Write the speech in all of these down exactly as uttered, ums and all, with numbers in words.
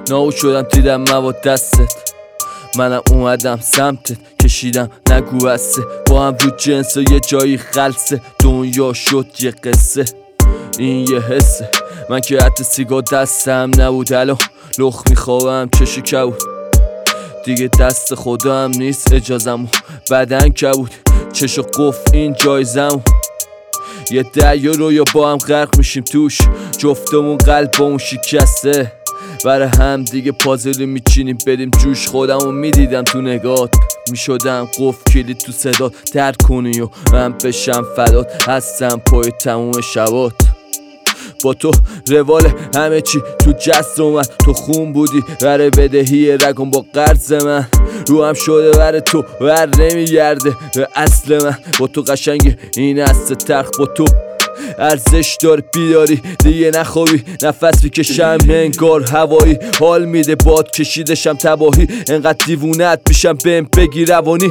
ناو شدم دیدم مواد دستت، منم اومدم سمتت، کشیدم نگو بسه، با هم رو جنس و یه جایی خلصه، دنیا شد یه قصه، این یه حسه. من که حتی سیگار دستم نبود، الان لخ میخوابم چشو کبود، دیگه دست خودم نیست اجازمو، بدن کبود چشو قفل این جایزمو، یه دریا رو یا با هم غرق میشیم توش، جفتمون قلبمون شکسته، برای هم دیگه پازلی میچینیم بریم جوش. خودمو میدیدم تو نگات، میشدم قفل کلید تو صدات، درک کنی و من بشم فدات، هستم پای تموم شبات. با تو روال همه چی تو جست اومد، تو خون بودی بره بدهی رگم با قرض من، رو هم شده بره تو ور نمیگرده به اصل من. با تو قشنگ این است ترخ، با تو ارزش داره بیداری دیگه نخوابی، نفس بکشم انگار هوایی، حال میده باد کشیدشم تباهی، انقدر دیوونت میشم بهم بگی روانی،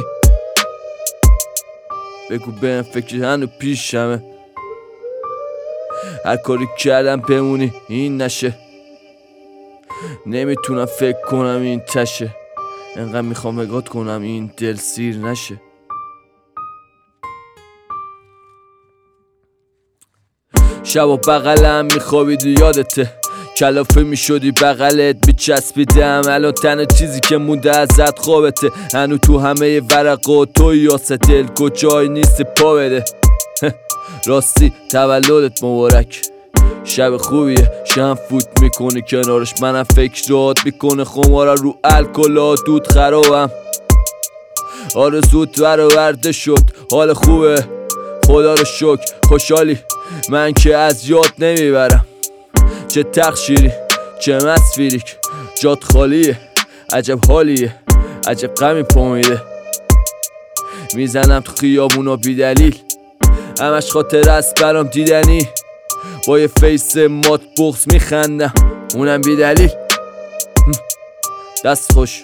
بگو بهم فکر هنو پیشمه، هر کاری کردم بمونی این نشه، نمیتونم فکر کنم این تشه، انقدر میخوام نگات کنم این دل سیر نشه. شبا بغلم میخوابیدی یادته، کلافه میشدی بغلت میچسبیدم، الان تنها چیزی که مونده ازت خوابته، هنو تو همه ورقا تو یاسه، دل کجای نیست پا بده. راستی تولدت مبارک، شب خوبیه، شم فوت میکنی کنارش، منم فکرات میکنه خمارا رو الکلا دود خرابم، آرزوت برآورده شد، حال خوبه خدا رو شکر، خوشحالی من که از یاد نمیبرم، چه تقصیری چه مسفیریک جات خالیه، عجب حالیه عجب غمی پامیده، میزنم تو خیابونا بی دلیل، همش خاطر است برام دیدنی، با یه فیس مات بغض میخندم اونم بی دلیل، دست خوش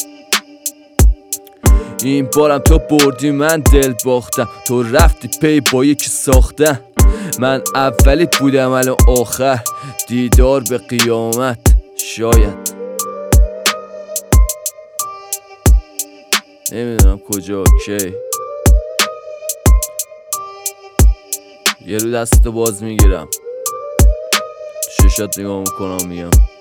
این بارم تو بردی من دل باختم، تو رفتی پی با یکی ساختم، من اولیت بودم الان آخر، دیدار به قیامت شاید، نمیدونم کجا کی، یه رو دستتو باز میگیرم، ششات نگاه میکنم میگم